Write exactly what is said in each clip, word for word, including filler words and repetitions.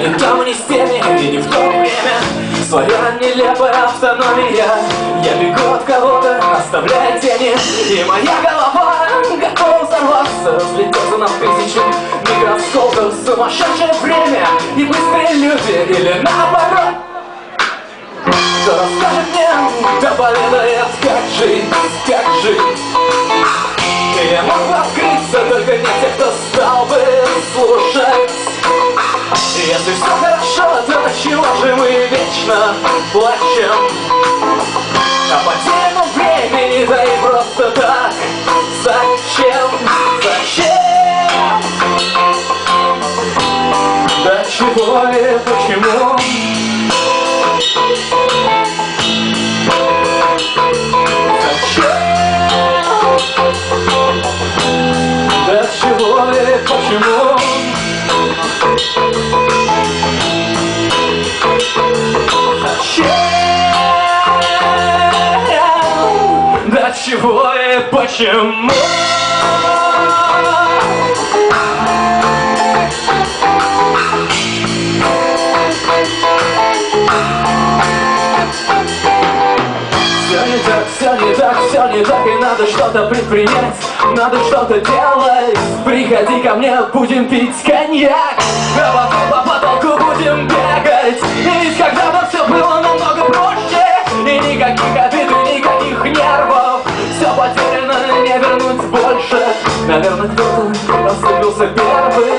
не там, не с теми, и не в то время. Своя нелепая автономия. Я бегу от кого-то, оставляя тени. И моя голова готова взорваться, разлететься на тысячи микроскопов. Сумасшедшее время и быстрые люди, или наоборот. Кто расскажет мне, кто поведает, как жить, как жить. И я мог бы открыться, только не те, кто стал бы слушать. И если все хорошо, то до чего же мы вечно плачем? О потерянном времени, да и просто так. Зачем? Зачем? До чего и почему? До чего и почему? Зачем? До чего и почему? Все не так, все не так, все не так, и надо что-то предпринять, надо что-то делать. Приходи ко мне, будем пить коньяк, а потом по потолку будем бегать. И ведь когда-то все было намного проще, и никаких обид, и никаких нервов. Все потеряно, не вернуть больше. Наверное, кто-то оступился первый.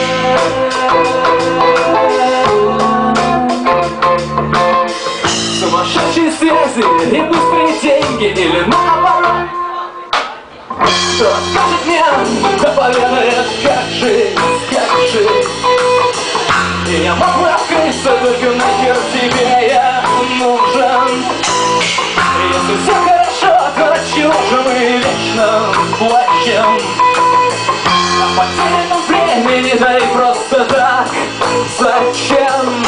Сумасшедшие связи и быстрые деньги, или наоборот. Кто расскажет мне, кто поведает, как жить, как жить. И я мог бы открыться, только нахер тебе я нужен. И если все хорошо, то до чего же мы вечно плачем? О потерянном времени, да и просто так. Зачем?